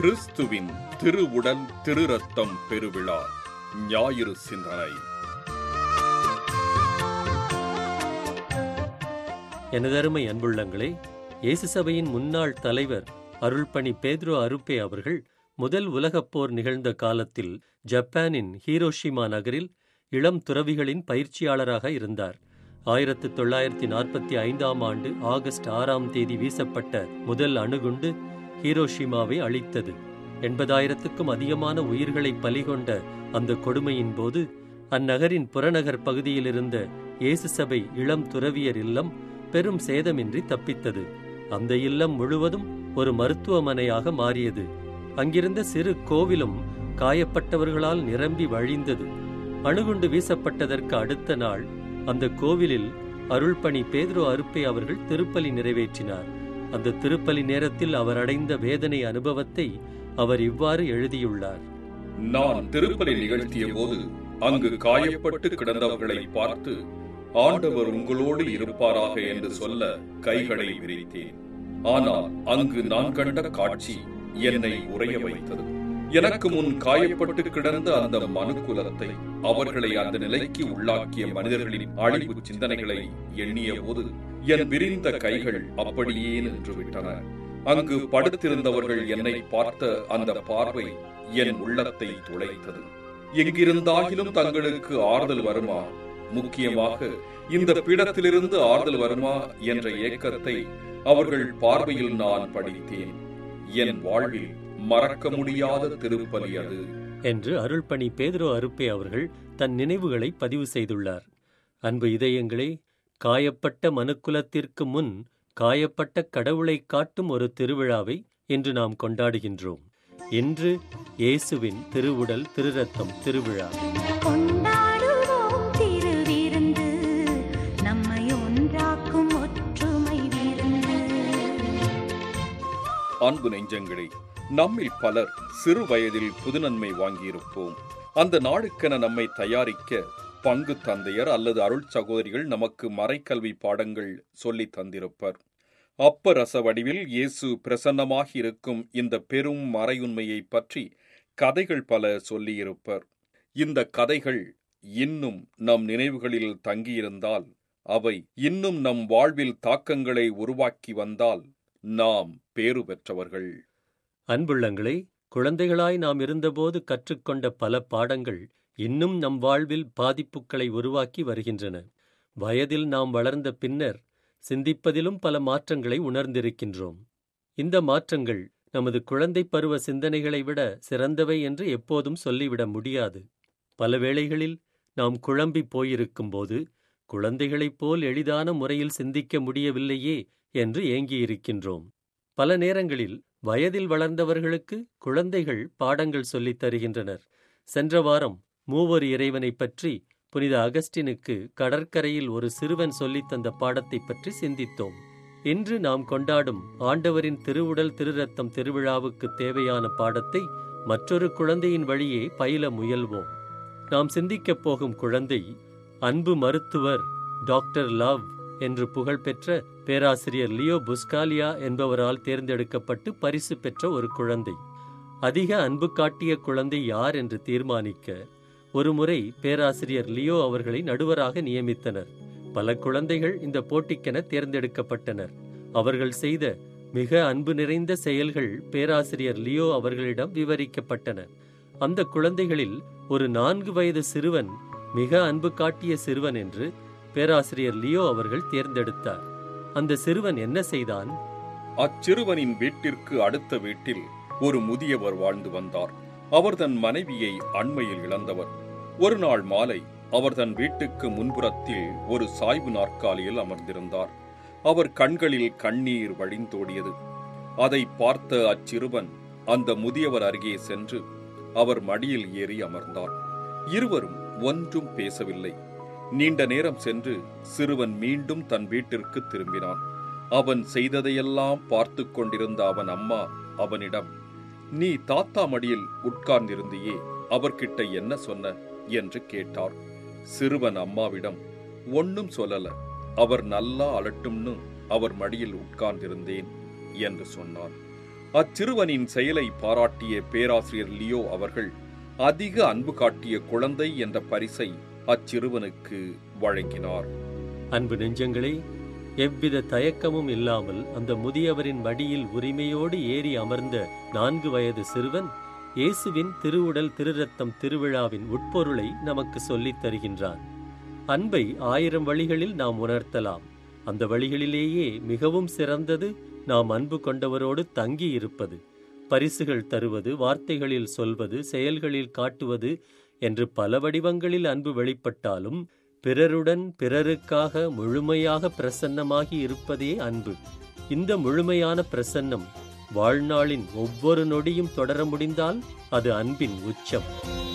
கிறிஸ்துவின் திருவுடல் திரு ரத்தம் பெருவிழா ஞாயிறு சிந்தனை. எனதருமை அன்புள்ளங்களே, இயேசு சபையின் முன்னாள் தலைவர் அருள்பணி பேதுரு அருப்பே அவர்கள் முதல் உலகப் போர் நிகழ்ந்த காலத்தில் ஜப்பானின் ஹீரோஷிமா நகரில் இளம் துறவிகளின் பயிற்சியாளராக இருந்தார். 1945 ஆகஸ்ட் 6 வீசப்பட்ட முதல் அணுகுண்டு ஹீரோஷிமாவை அழித்தது. 80,000க்கும் அதிகமான உயிர்களை பலிகொண்ட அந்த கொடுமையின் போது அந்நகரின் புறநகர் பகுதியில் இருந்த இயேசு சபை இளம் துறவியர் இல்லம் பெரும் சேதமின்றி தப்பித்தது. அந்த இல்லம் முழுவதும் ஒரு மருத்துவமனையாக மாறியது. அங்கிருந்த சிறு கோவிலும் காயப்பட்டவர்களால் நிரம்பி வழிந்தது. அணுகுண்டு வீசப்பட்டதற்கு அடுத்த நாள் அந்த கோவிலில் அருள்பணி பேதுரு அருப்பே அவர்கள் திருப்பலி நிறைவேற்றினார். அந்த திருப்பலி நேரத்தில் அவர் அடைந்த வேதனை அனுபவத்தை அவர் இவ்வாறு எழுதியுள்ளார். நான் திருப்பலி நிகழ்த்திய போது அங்கு காயப்பட்டு கிடந்தவர்களை பார்த்து, ஆண்டவர் உங்களோடு இருப்பாராக என்று சொல்ல கைகளை விரித்தேன். ஆனால் அங்கு நான் கண்ட காட்சி என்னை உறைய வைத்தது. எனக்கு முன் காயப்பட்டு கிடந்த அந்த மனுக்குலத்தை, அவர்களை அந்த நிலைக்கு உள்ளாக்கிய மனிதர்களின் அழிவு சிந்தனைகளை எண்ணிய போது என் விரிந்த கைகள் அப்படியே நின்றுவிட்டன. அங்கு படுத்திருந்தவர்கள் என்னை பார்த்த அந்த பார்வை என் உள்ளத்தை துளைத்தது. எங்கிருந்தாகிலும் தங்களுக்கு ஆறுதல் வருமா, முக்கியமாக இந்த பீடத்திலிருந்து ஆறுதல் வருமா என்ற ஏக்கத்தை அவர்கள் பார்வையில் நான் படித்தேன். என் வாழ்வில் மறக்க முடியாத திருப்பலி அது என்று அருள்பணி பேதுரு அருப்பே அவர்கள் தன் நினைவுகளை பதிவு செய்துள்ளார். அன்பு இதயங்களே, காயப்பட்ட மனுக்குலத்திற்கு முன் காயப்பட்ட கடவுளை காட்டும் ஒரு திருவிழாவை இன்று நாம் கொண்டாடுகின்றோம். இன்று இயேசுவின் திருவுடல் திரு ரத்தம் திருவிழா. அன்பு நெஞ்சங்களே, நம்மில் பலர் சிறு வயதில் புதுநன்மை வாங்கியிருப்போம். அந்த நாளுக்கென நம்மை தயாரிக்க பங்கு தந்தையர் அல்லது அருள் சகோதரிகள் நமக்கு மறைக்கல்வி பாடங்கள் சொல்லி தந்திருப்பர். அப்பரச வடிவில் இயேசு பிரசன்னமாகி இருக்கும் இந்த பெரும் மறையுண்மையை பற்றி கதைகள் பல சொல்லியிருப்பர். இந்த கதைகள் இன்னும் நம் நினைவுகளில் தங்கியிருந்தால், அவை இன்னும் நம் வாழ்வில் தாக்கங்களை உருவாக்கி வந்தால் நாம் பேறு பெற்றவர்கள். அன்புள்ளங்களே, குழந்தைகளாய் நாம் இருந்தபோது கற்றுக்கொண்ட பல பாடங்கள் இன்னும் நம் வாழ்வில் பாதிப்புகளை உருவாக்கி வருகின்றன. வயதில் நாம் வளர்ந்த பின்னர் சிந்திப்பதிலும் பல மாற்றங்களை உணர்ந்திருக்கின்றோம். இந்த மாற்றங்கள் நமது குழந்தை பருவ சிந்தனைகளை விட சிறந்தவை என்று எப்போதும் சொல்லிவிட முடியாது. பல வேளைகளில் நாம் குழம்பி போயிருக்கும்போது குழந்தைகளைப் போல் எளிதான முறையில் சிந்திக்க முடியவில்லையே என்று ஏங்கியிருக்கின்றோம். பல நேரங்களில் வயதில் வளர்ந்தவர்களுக்கு குழந்தைகள் பாடங்கள் சொல்லித் தருகின்றனர். சென்ற வாரம் மூவொரு இறைவனை பற்றி புனித அகஸ்டினுக்கு கடற்கரையில் ஒரு சிறுவன் சொல்லித் தந்த பாடத்தை பற்றி சிந்தித்தோம். இன்று நாம் கொண்டாடும் ஆண்டவரின் திருவுடல் திரு ரத்தம் திருவிழாவுக்கு தேவையான பாடத்தை மற்றொரு குழந்தையின் வழியே பயில முயல்வோம். நாம் சிந்திக்கப் போகும் குழந்தை அன்பு மருத்துவர் டாக்டர் லவ் என்று புகழ்பெற்ற பேராசிரியர் லியோ புஸ்காலியா என்பவரால் தேர்ந்தெடுக்கப்பட்டு பரிசு பெற்ற ஒரு குழந்தை. அதிக அன்பு காட்டிய குழந்தை யார் என்று தீர்மானிக்க ஒருமுறை பேராசிரியர் லியோ அவர்களை நடுவராக நியமித்தனர். பல குழந்தைகள் இந்த போட்டிக்கென தேர்ந்தெடுக்கப்பட்டனர். அவர்கள் செய்த மிக அன்பு நிறைந்த செயல்கள் பேராசிரியர் லியோ அவர்களிடம் விவரிக்கப்பட்டன. அந்த குழந்தைகளில் ஒரு 4 வயது சிறுவன் மிக அன்பு காட்டிய சிறுவன் என்று பேராசிரியர் லியோ அவர்கள் தேர்ந்தெடுத்தார். அந்த சிறுவன் என்ன செய்தான்? அச்சிறுவனின் வீட்டிற்கு அடுத்த வீட்டில் ஒரு முதியவர் வாழ்ந்து வந்தார். அவர் தன் மனைவியை அண்மையில் இழந்தவர். ஒரு நாள் மாலை அவர் தன் வீட்டுக்கு முன்புறத்தில் ஒரு சாய்வு நாற்காலியில் அமர்ந்திருந்தார். அவர் கண்களில் கண்ணீர் வழிந்தோடியது. அதை பார்த்த அச்சிறுவன் அந்த முதியவர் அருகே சென்று அவர் மடியில் ஏறி அமர்ந்தார். இருவரும் ஒன்றும் பேசவில்லை. நீண்ட நேரம் சென்று சிறுவன் மீண்டும் தன் வீட்டிற்கு திரும்பினான். அவன் செய்ததையெல்லாம் பார்த்து கொண்டிருந்த அவன் அம்மா அவனிடம், நீ தாத்தா மடியில் உட்கார்ந்திருந்தியே, அவர்கிட்ட என்ன சொன்ன என்று கேட்டார். சிறுவன் அம்மாவிடம், ஒன்னும் சொல்லல, அவர் நல்லா அழட்டும்னு அவர் மடியில் உட்கார்ந்திருந்தேன் என்று சொன்னான். அச்சிறுவனின் செயலை பாராட்டிய பேராசிரியர் லியோ அவர்கள் அதிக அன்பு காட்டிய குழந்தை என்ற பரிசை அச்சிறுவனுக்கு வழங்கினார். அன்பு நெஞ்சங்களே, எவ்வித தயக்கமும் இல்லாமல் அந்த முதியவரின் மடியில் உரிமையோடு ஏறி அமர்ந்த 4 வயது சிறுவன் இயேசுவின் திருவுடல் திருரத்தம் திருவிழாவின் உட்பொருளை நமக்கு சொல்லித் தருகின்றான். அன்பை 1000 வழிகளில் நாம் உணர்த்தலாம். அந்த வழிகளிலேயே மிகவும் சிறந்தது நாம் அன்பு கொண்டவரோடு தங்கி இருப்பது. பரிசுகள் தருவது, வார்த்தைகளில் சொல்வது, செயல்களில் காட்டுவது என்று பல வடிவங்களில் அன்பு வெளிப்பட்டாலும் பிறருடன் பிறருக்காக முழுமையாக பிரசன்னமாகி இருப்பதே அன்பு. இந்த முழுமையான பிரசன்னம் வாழ்நாளின் ஒவ்வொரு நொடியும் தொடர முடிந்தால் அது அன்பின் உச்சம்.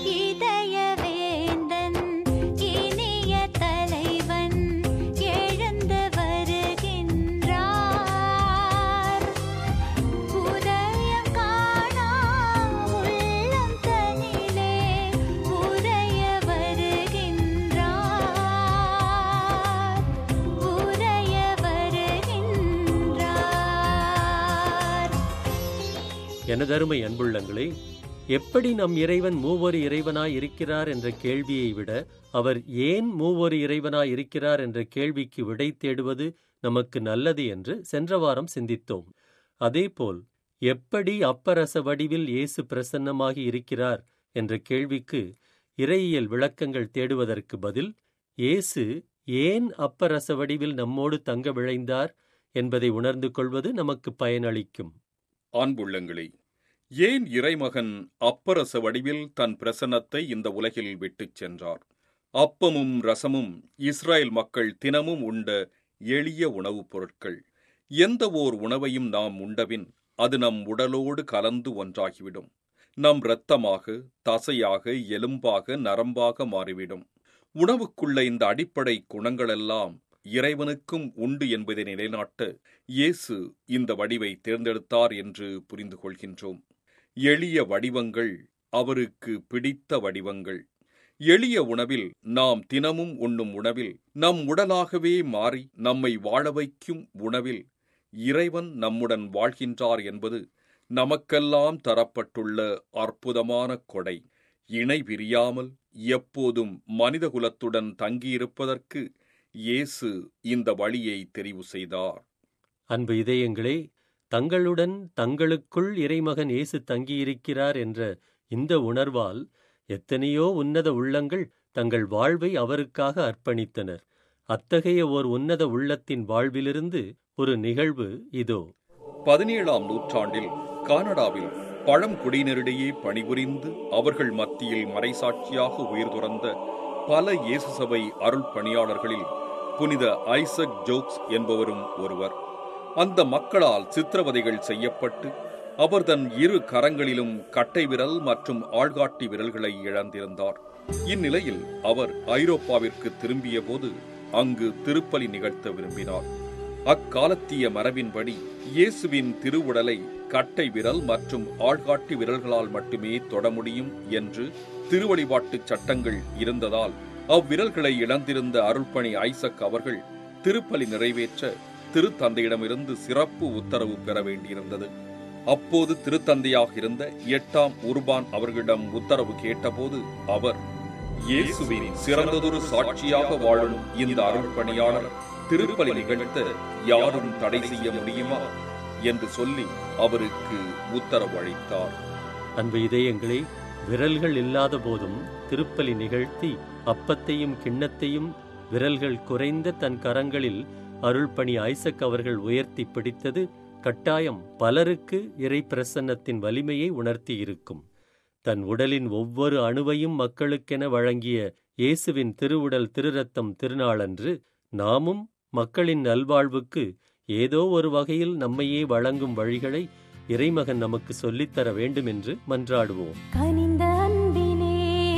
எனதருமை அன்புள்ளங்களே, எப்படி நம் இறைவன் மூவொரு இறைவனாய் இருக்கிறார் என்ற கேள்வியை விட அவர் ஏன் மூவொரு இறைவனாய் இருக்கிறார் என்ற கேள்விக்கு விடை தேடுவது நமக்கு நல்லது என்று சென்ற வாரம் சிந்தித்தோம். அதேபோல் எப்படி அப்பரச வடிவில் இயேசு பிரசன்னமாகி இருக்கிறார் என்ற கேள்விக்கு இறையியல் விளக்கங்கள் தேடுவதற்கு பதில் இயேசு ஏன் அப்பரச வடிவில் நம்மோடு தங்க விழைந்தார் என்பதை உணர்ந்து கொள்வது நமக்கு பயனளிக்கும். அன்புள்ளங்களே, ஏன் இறைமகன் அப்பரச வடிவில் தன் பிரசன்னத்தை இந்த உலகில் விட்டுச் சென்றார்? அப்பமும் ரசமும் இஸ்ரேல் மக்கள் தினமும் உண்ட எளிய உணவுப் பொருட்கள். எந்த ஓர் உணவையும் நாம் உண்டபின் அது நம் உடலோடு கலந்து ஒன்றாகிவிடும். நம் இரத்தமாக, தசையாக, எலும்பாக, நரம்பாக மாறிவிடும். உணவுக்குள்ள இந்த அடிப்படை குணங்களெல்லாம் இறைவனுக்கும் உண்டு என்பதை நிலைநாட்ட இயேசு இந்த வடிவை தேர்ந்தெடுத்தார் என்று புரிந்து கொள்கின்றோம். எளிய வடிவங்கள் அவருக்கு பிடித்த வடிவங்கள். எளிய உணவில், நாம் தினமும் உண்ணும் உணவில், நம் உடலாகவே மாறி நம்மை வாழ வைக்கும் உணவில் இறைவன் நம்முடன் வாழ்கின்றார் என்பது நமக்கெல்லாம் தரப்பட்டுள்ள அற்புதமான கொடை. இணை பிரியாமல் எப்போதும் மனிதகுலத்துடன் தங்கியிருப்பதற்கு இயேசு இந்த வழியை தெரிவு செய்தார். அன்பு இதயங்களே, தங்களுடன் தங்களுக்குள் இறைமகன் இயேசு தங்கியிருக்கிறார் என்ற இந்த உணர்வால் எத்தனையோ உன்னத உள்ளங்கள் தங்கள் வாழ்வை அவருக்காக அர்ப்பணித்தனர். அத்தகைய ஓர் உன்னத உள்ளத்தின் வாழ்விலிருந்து ஒரு நிகழ்வு இதோ. 17ஆம் நூற்றாண்டில் கானடாவில் பழங்குடியினரிடையே பணிபுரிந்து அவர்கள் மத்தியில் மறைசாட்சியாக உயிர் துறந்த பல இயேசு சபை அருள் பணியாளர்களில் புனித ஐசக் ஜோக்ஸ் என்பவரும் ஒருவர். அந்த மக்களால் சித்திரவதைகள் செய்யப்பட்டு அவர் தன் 2 கரங்களிலும் கட்டை விரல் மற்றும் ஆள்காட்டி விரல்களை இழந்திருந்தார். இந்நிலையில் அவர் ஐரோப்பாவிற்கு திரும்பிய போது அங்கு திருப்பலி நிகழ்த்த விரும்பினார். அக்காலத்திய மரபின்படி இயேசுவின் திருவுடலை கட்டை விரல் மற்றும் ஆள்காட்டி விரல்களால் மட்டுமே தொட முடியும் என்று திருவழிபாட்டு சட்டங்கள் இருந்ததால் அவ்விரல்களை இழந்திருந்த அருள்பணி ஐசக் அவர்கள் திருப்பலி நிறைவேற்ற திருத்தந்தையிடமிருந்து சிறப்பு உத்தரவு பெற வேண்டியிருந்தது. அப்போது திருத்தந்தையாக இருந்த 8ஆம் உர்பான் அவர்களிடம் உத்தரவு கேட்டபோது அவர், இயேசுவின் சிறந்ததொரு சாட்சியாக வாழும் இந்த அருள்பணியாளர் திருப்பலி நிகழ்த்த யாரும் தடை செய்ய முடியுமா என்று சொல்லி அவருக்கு உத்தரவு அளித்தார். அன்பு இதயங்களே, விரல்கள் இல்லாத போதும் திருப்பலி நிகழ்த்தி அப்பத்தையும் கிண்ணத்தையும் விரல்கள் குறைந்த தன் கரங்களில் அருள்பணி ஐசக் அவர்கள் உயர்த்தி பிடித்தது கட்டாயம் பலருக்கு இறை பிரசன்னத்தின் வலிமையை உணர்த்தி இருக்கும். தன் உடலின் ஒவ்வொரு அணுவையும் மக்களுக்கென வழங்கிய இயேசுவின் திருவுடல் திருரத்தம் திருநாளன்று நாமும் மக்களின் நல்வாழ்வுக்கு ஏதோ ஒரு வகையில் நம்மையே வழங்கும் வழிகளை இறைமகன் நமக்கு சொல்லித்தர வேண்டும் என்று மன்றாடுவோம். கனிந்த அன்பிலே,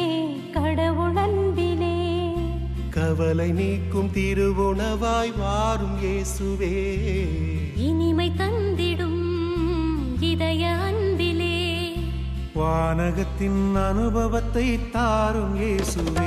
கடவுள் அன்பிலே, கவலை நீக்கும் திருவுணவாய் வாரும் இயேசுவே, இனிமை தந்திடும் இதய அன்பிலே, வானகத்தின் அனுபவத்தை தாரும் இயேசுவே.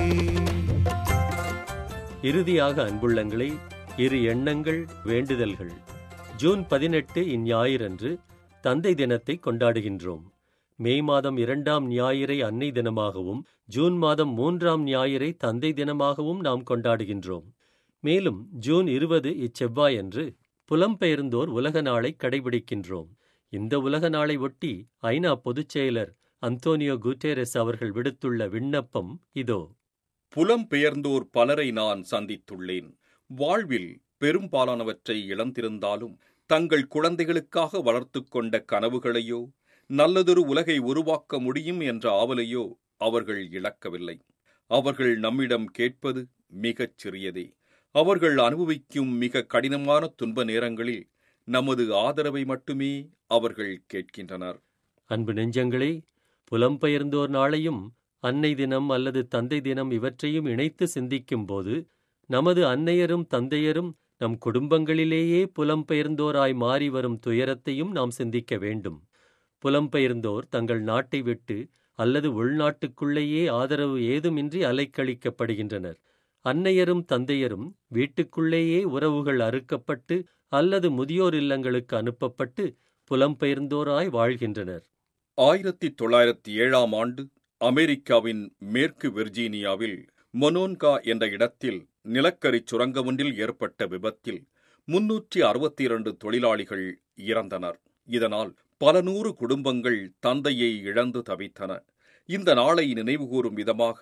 இறுதியாக அன்புள்ளங்களை 2 எண்ணங்கள், வேண்டுதல்கள். ஜூன் 18 இந்ஞாயிறன்று தந்தை தினத்தை கொண்டாடுகின்றோம். மே மாதம் 2ஆம் ஞாயிறை அன்னை தினமாகவும், ஜூன் மாதம் 3ஆம் ஞாயிறை தந்தை தினமாகவும் நாம் கொண்டாடுகின்றோம். மேலும் ஜூன் 20 இச்செவ்வாயன்று புலம்பெயர்ந்தோர் உலக நாளை கடைபிடிக்கின்றோம். இந்த உலக நாளை ஒட்டி ஐநா பொதுச் செயலர் அந்தோனியோ குட்டேரஸ் அவர்கள் விடுத்துள்ள விண்ணப்பம் இதோ. புலம்பெயர்ந்தோர் பலரை நான் சந்தித்துள்ளேன். வாழ்வில் பெரும்பாலானவற்றை இழந்திருந்தாலும் தங்கள் குழந்தைகளுக்காக வளர்த்து கொண்ட கனவுகளையோ நல்லதொரு உலகை உருவாக்க முடியும் என்ற ஆவலையோ அவர்கள் இழக்கவில்லை. அவர்கள் நம்மிடம் கேட்பது மிகச் சிறியதே. அவர்கள் அனுபவிக்கும் மிக கடினமான துன்ப நேரங்களில் நமது ஆதரவை மட்டுமே அவர்கள் கேட்கின்றனர். அன்பு நெஞ்சங்களே, புலம்பெயர்ந்தோர் நாளையும் அன்னை தினம் அல்லது தந்தை தினம் இவற்றையும் இணைத்து சிந்திக்கும் போது நமது அன்னையரும் தந்தையரும் நம் குடும்பங்களிலேயே புலம்பெயர்ந்தோராய் மாறி வரும் துயரத்தையும் நாம் சிந்திக்க வேண்டும். புலம்பெயர்ந்தோர் தங்கள் நாட்டை விட்டு அல்லது உள்நாட்டுக்குள்ளேயே ஆதரவு ஏதுமின்றி அலைக்கழிக்கப்படுகின்றனர். அன்னையரும் தந்தையரும் வீட்டுக்குள்ளேயே உறவுகள் அறுக்கப்பட்டு அல்லது முதியோர் இல்லங்களுக்கு அனுப்பப்பட்டு புலம்பெயர்ந்தோராய் வாழ்கின்றனர். 1907ஆம் ஆண்டு அமெரிக்காவின் மேற்கு வெர்ஜீனியாவில் மொனோன்கா என்ற இடத்தில் நிலக்கரி சுரங்கம் ஒன்றில் ஏற்பட்ட விபத்தில் 362 தொழிலாளிகள் இறந்தனர். இதனால் பல நூறு குடும்பங்கள் தந்தையை இழந்து தவித்தன. இந்த நாளை நினைவுகூரும் விதமாக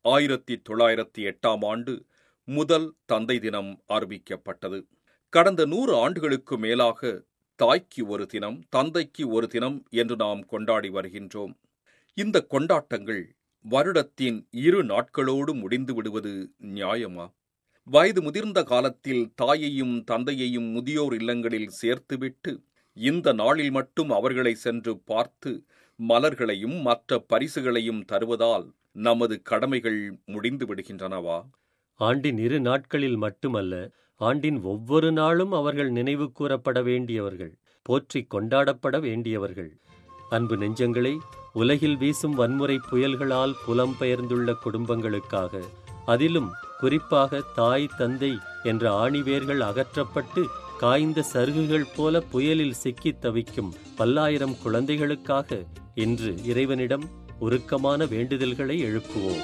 1908ஆம் ஆண்டு முதல் தந்தை தினம் அறிவிக்கப்பட்டது. கடந்த 100 ஆண்டுகளுக்கு மேலாக தாய்க்கு ஒரு தினம், தந்தைக்கு ஒரு தினம் என்று நாம் கொண்டாடி வருகின்றோம். இந்த கொண்டாட்டங்கள் வருடத்தின் 2 நாட்களோடு முடிந்து விடுவது நியாயமா? வயது முதிர்ந்த காலத்தில் தாயையும் தந்தையையும் முதியோர் இல்லங்களில் சேர்த்துவிட்டு இந்த நாளில் மட்டும் அவர்களை சென்று பார்த்து மலர்களையும் மற்ற பரிசுகளையும் தருவதால் நமது கடமைகள் முடிந்து விடுகின்றனவா? ஆண்டின் 2 நாட்களில் மட்டுமல்ல, ஆண்டின் ஒவ்வொரு நாளும் அவர்கள் நினைவு கூறப்பட வேண்டியவர்கள், போற்றி கொண்டாடப்பட வேண்டியவர்கள். அன்பு நெஞ்சங்களே, உலகில் வீசும் வன்முறை புயல்களால் புலம்பெயர்ந்துள்ள குடும்பங்களுக்காக, அதிலும் குறிப்பாக தாய் தந்தை என்ற ஆணிவேர்கள் அகற்றப்பட்டு காய்ந்த சருகுகள் போல புயலில் சிக்கித் தவிக்கும் பல்லாயிரம் குழந்தைகளுக்காக இன்று இறைவனிடம் உருக்கமான வேண்டுதல்களை எழுப்புவோம்.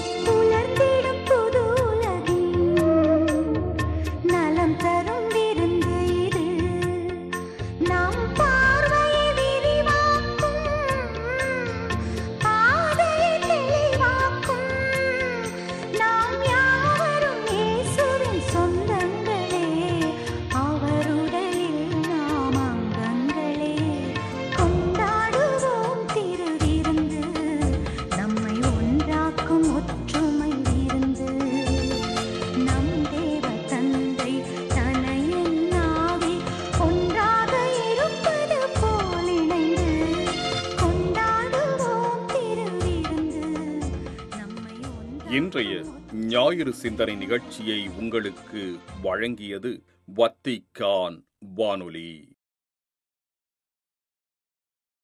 இன்றைய ஞாயிறு சிந்தனை நிகழ்ச்சியை உங்களுக்கு வழங்கியது வத்திக்கான் வானொலி.